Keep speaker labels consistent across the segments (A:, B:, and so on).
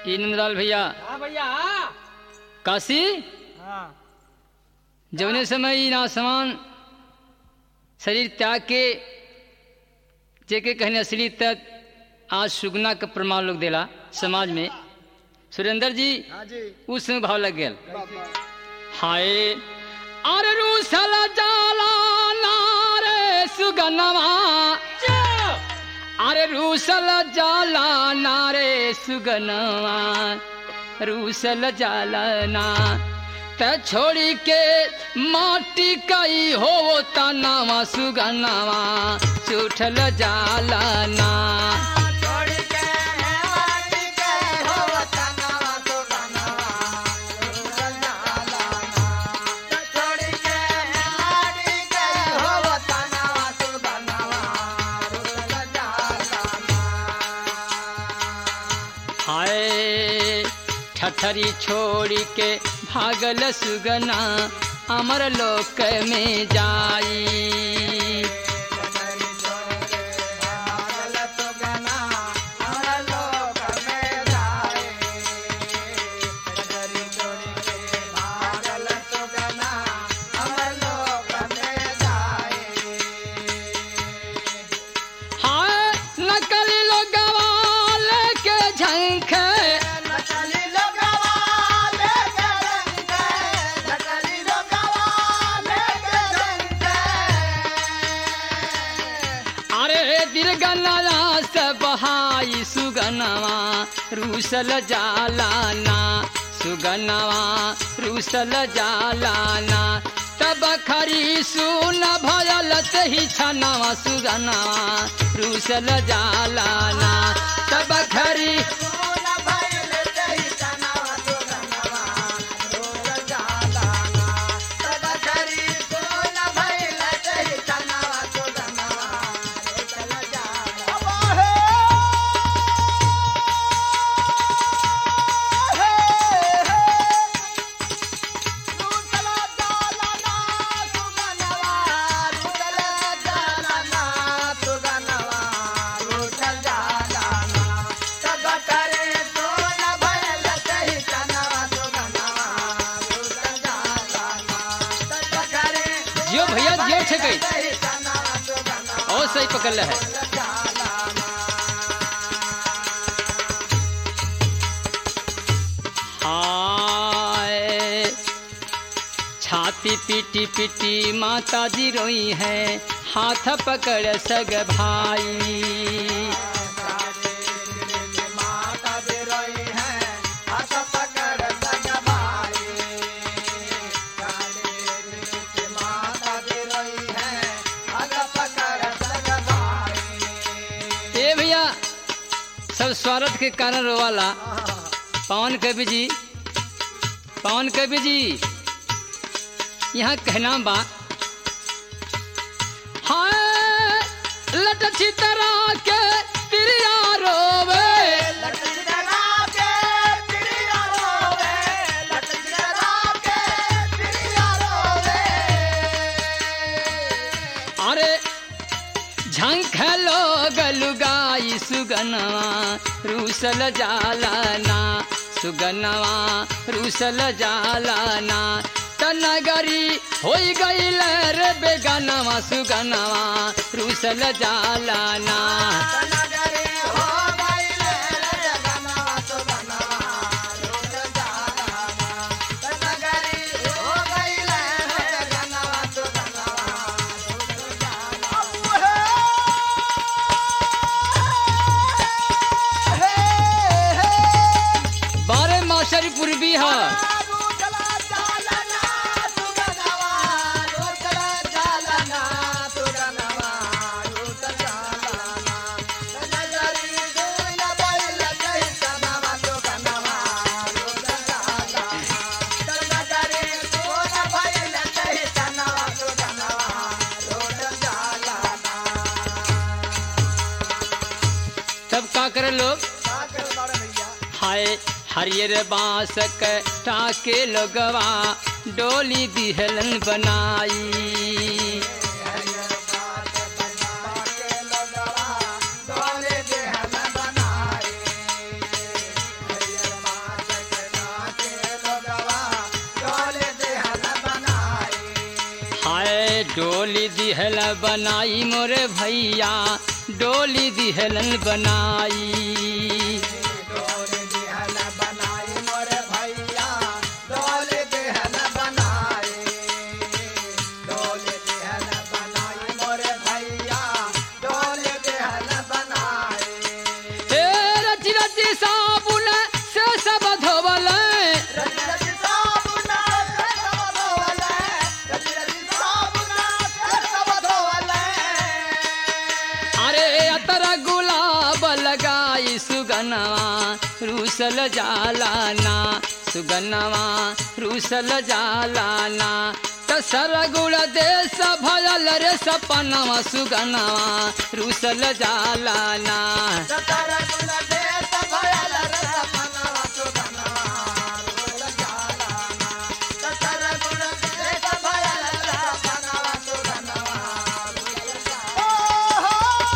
A: ई नंदलाल भैया
B: हाँ भैया
A: काशी
B: हाँ
A: जवने समय ई नासमान शरीर त्याग के जेके कहने असली तक आज सुगना का प्रमाण लोग देला समाज में। सुरेंद्र जी
B: हाँ जी
A: उस समय भाव लग गया हाय अरे रूसल जाला नारे सुगनवा अरे रूसल जाला नारे सुगनवा रूसल जाला ना त छोड़ी के माटी कई हो तनावा सुगनवा सुठल जाला ना हाय ठठरी छोड़ी के भागल सुगना अमर लोक में जाई हाय नकली लोगवा लेके झंखे अरे दिलगनवा से बहाई सुगनवा रूसल जालाना सुगनवा रूसल जालाना तब खरी सुन भयल ही छनवा सुगनवा रूसल जालाना तब खरी जियो भैया जियो छे गई और सही पकड़ ले है हाय छाती पीटी पीटी माता जी रोई है हाथ पकड़ सग भाई ए भैया सब स्वार्थ के कारण रोवाला पवन कवि जी यहाँ कहना बा हाय लटची तरह के तिरिया रोवे अरे झंख लोग लुगाई सुगनवा रूसल जालाना सुगनवा रूसल जालाना तनगरी होई गईल रे बेगनवा सुगनवा रूसल जालाना बारे मास्टरी पूर्वी है तब का करे लोग हाय हरियर बांस के टाके लोगवा डोली दिहलन बनाई डोली दिहल बनाई मोरे भैया, डोली दिहलन बनाई।
B: डोली दिहल बनाई मोरे भैया, डोली दिहल बनाई। डोली दिहल बनाई मोरे भैया, डोली दिहल बनाई।
A: हे रच रच साबुन से सब धोवल,
B: रच रच साबुन से सब धोवले, रच रच साबुन से सब धोवले।
A: अरे अतर गुलाब लगाई सुगनवा रूसल जालाना, सुगनवा रूसल जालाना। तसर गुण देश भयल रे सपनवा, सुगनवा रूसल जालाना।
B: सतर गुण देश भयल रे सपनवा, सुगनवा रूसल जालाना। सतर गुण देश भयल रे सपनवा, सुगनवा रूसल जालाना।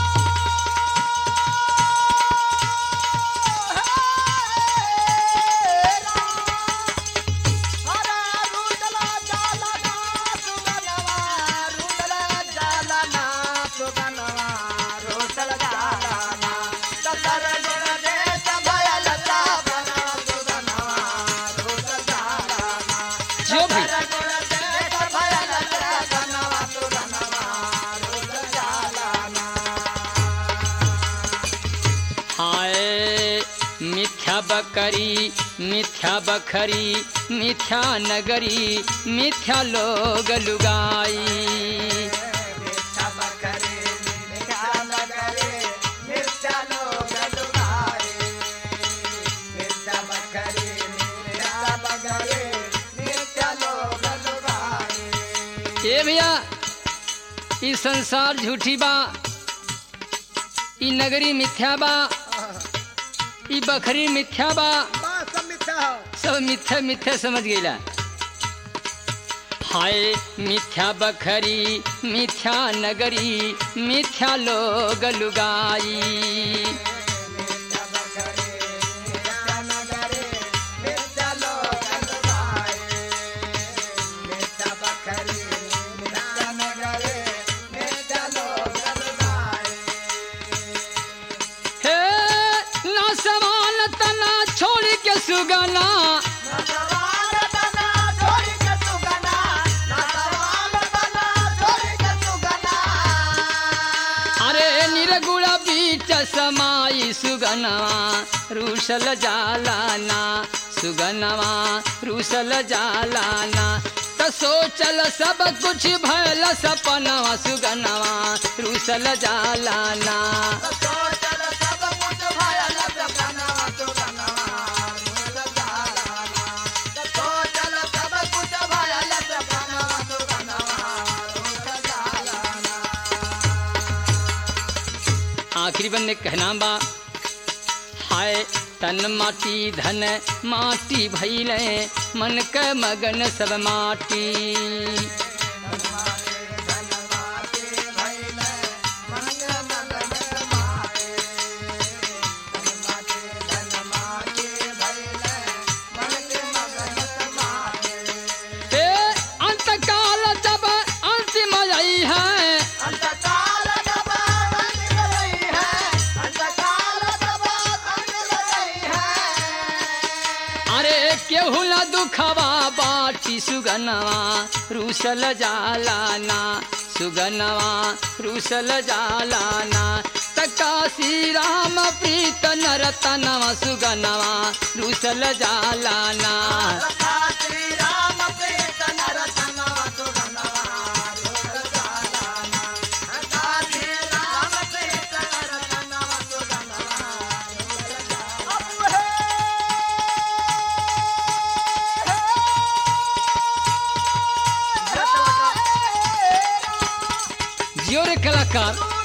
A: जो भी हाय मिथ्या बकरी, मिथ्या बखरी, मिथ्या नगरी, मिथ्या लोग लुगाई। ए भैया ई संसार झूठी बा, ई नगरी मिथ्या बा, ई बखरी मिथ्या बा, सब मिथ्या मिथ्या समझ गईला। हाय मिथ्या बखरी, मिथ्या नगरी, मिथ्या लोग लुगाई। हे ना सवाल तना छोड़ के सुगना, अरे निरगुण बीच समाई सुगनवा रूसल जालाना, सुगनवा रूसल जालाना। त सोचल सब कुछ भयल सपनवा, सुगनवा रूसल जालाना। आखिरी बंदे कहना बा, हाय तन माटी धन माटी भैले, मन के मगन सब माटी। हे अंतकाल जब अंतिम आई है, अरे केहू न दुखवा बाटी, सुगनवा रूसल जालाना, सुगनवा रूसल जालाना। तकासी राम प्रीत नरतनवा, सुगनवा रूसल जालाना। जियो रे कलाकार।